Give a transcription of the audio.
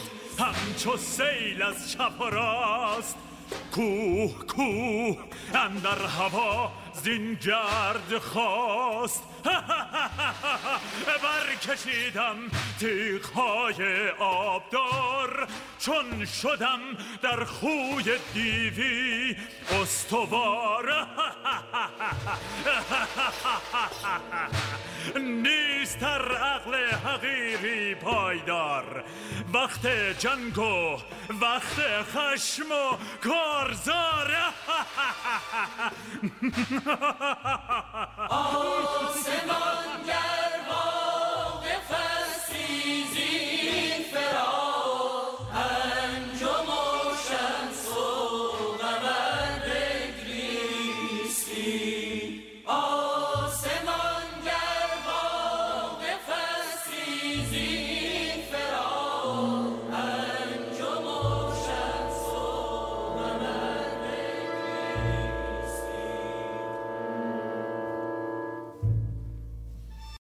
شد همچو سیل از چپ و راست. کوه کوه اندر هوا زین گرد خواست. برکشیدم تیغ‌های آبدار، چون شدم در خوی دیوی استوار. نیست در عقل حقیری پایدار، وقت جنگ و وقت خشم و کارزار. آسمان